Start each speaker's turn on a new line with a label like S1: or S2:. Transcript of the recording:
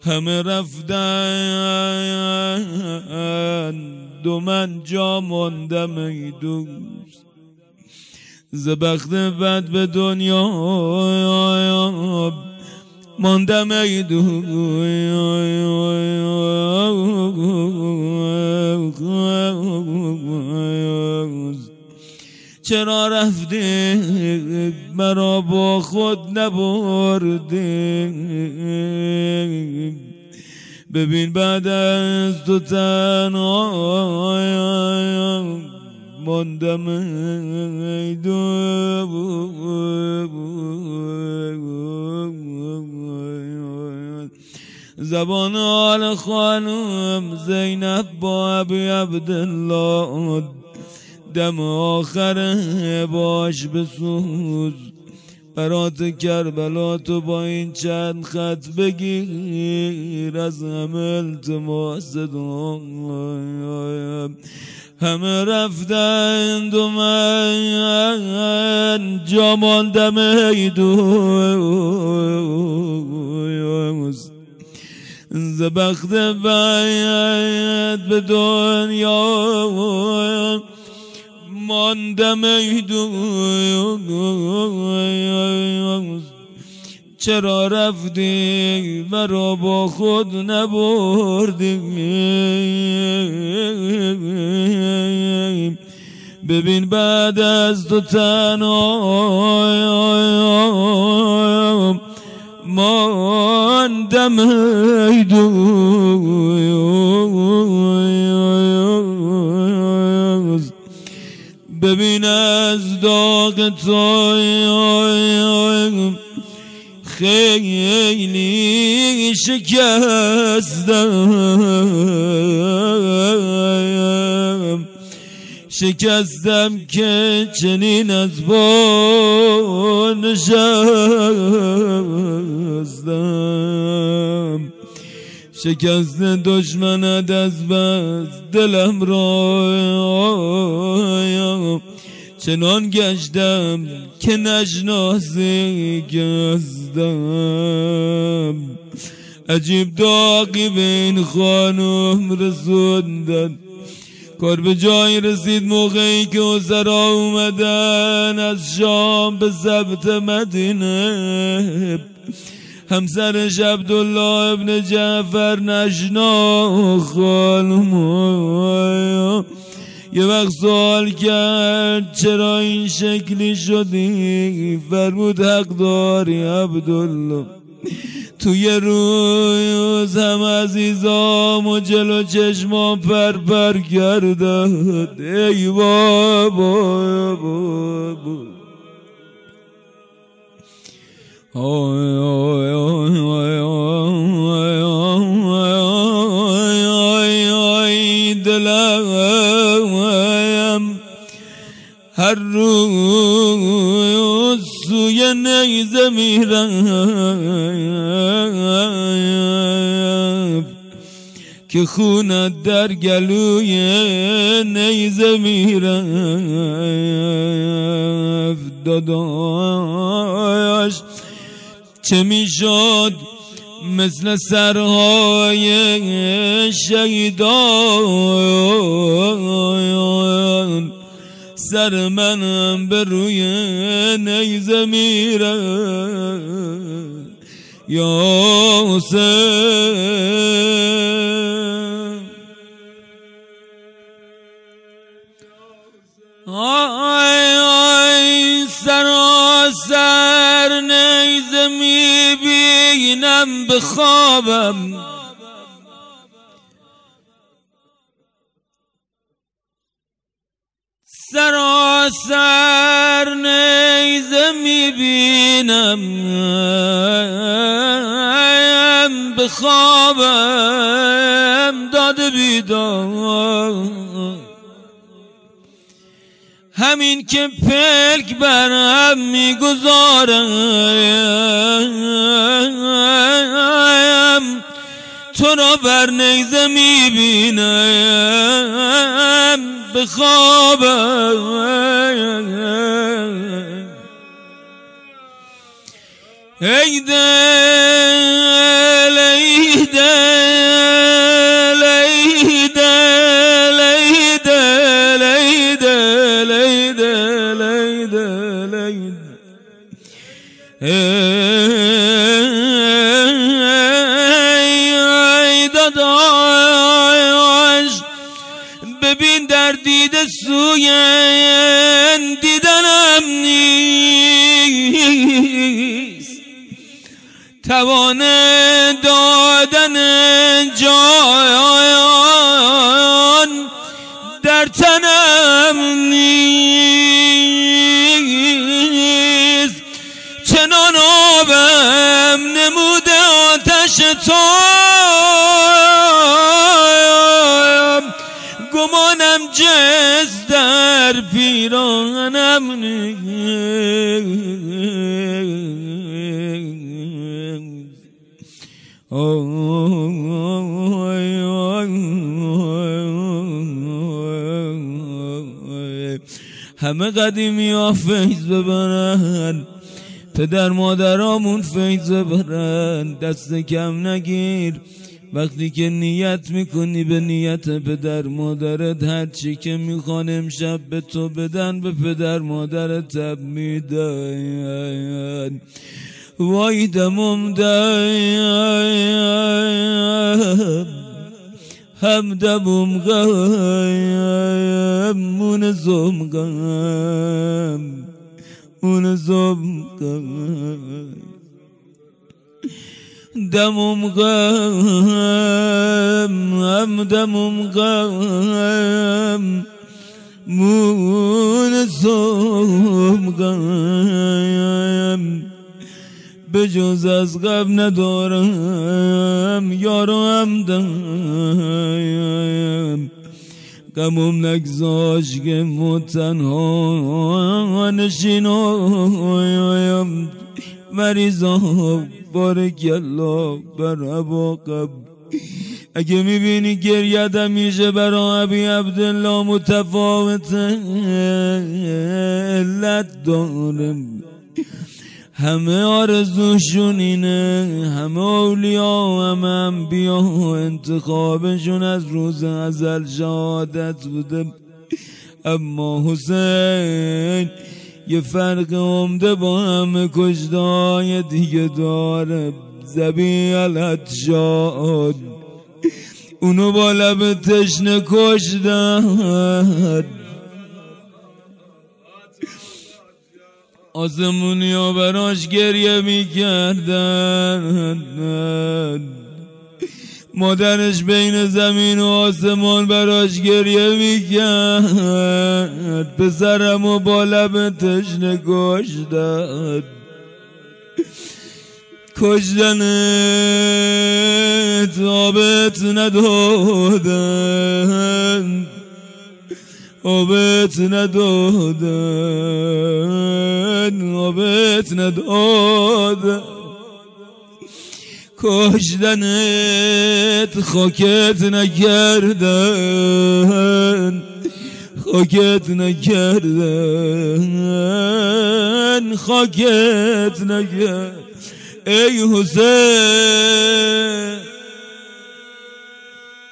S1: همه رفتند و من جا ماندم ای دوست. ز بخت بد به دنیا ماندم ای دوست. چرا رفتی مرا با خود نبردی؟ ببین بعد از تو تنها ماندم ای دوست. زبان حال خانم زینب با ابی عبدالله دم آخر باش بسوز. برات کربلا تو با این چند خط بگیر از همه التماس دعایم. همه رفتند و من جا ماندم ای دوست. ز بخت بد به دنیا ماندم ای دوست. چرا رفتی مرا با خود نبردی؟ ببین بعد از تو تنها ماندم ای دوست. ببین از داغ تو خیلی شکستم که چنین از با نشستم. شکست دشمنت از بس دلم را چنان گشتم که نشناسی گستم. عجیب داغی به این خانم رسوندن. کار به جای رسید موقعی که وزرا اومدن از شام به ضبط مدینه. همسرش عبدالله ابن جعفر نشنا خانم یه وقت سوال کرد چرا این شکلی شدی؟ فرمود حق داری عبدالله، توی روز هم عزیزام و جلو چشمام پر کردند. ای بابا دلم هر روز سوی نیزه میرفت که خونت در گلوی نیزه میرفت. داداش چه میشد مثل سرهای شهیدان سر منم به روی نیزه میره یا حسین. آی سراسر نیزه میبینم به خوابم، سراسر نیزه میبینم به خوابم داده بیدار. همین که پلک برم میگذارم تو را بر نیزه میبینم به خوابم. ای دل ای دل داداش ببین در دیده سوی دیدنم نیست، توان دادن جان در تنم نیست، چنان آبم نموده آتش تو گمانم جز در پیراهنم همه قدیمی ها فیض ببرن، پدر مادرامون فیض ببرن، دست کم نگیر وقتی که نیت میکنی به نیت پدر مادرت هر چی که میخوان امشب به تو بدن به پدر مادرت تب میدن. وای دمم دم هم دمم غم منظم غم منظم غم دمم غم هم دمم غم منظم غم به جز از غم ندارم یارو همدم، غمم نگذاش که تنها نشینم مریضا بارکالله بر عواقب. اگه میبینی گریه میشه برای ابی عبدالله متفاوته علت دارم، همه آرزوشون اینه، همه اولیاء همه انبیا انتخابشون از روز ازل شهادت بوده، اما حسین یه فرق عمده با همه کشته‌های دیگه داره، ذبیح الحجاج اونو با لب تشنه کشتن، آسمونی ها براش گریه میکردن، مادرش بین زمین و آسمان براش گریه میکرد، پسرمو با لب تشنه کشتن، کشتنت آبت ندادن، آبت ندادن، آبت ندادن، کشتنت خاکت نکردن، خاکت نکردن، خاکت نکردن. ای حسین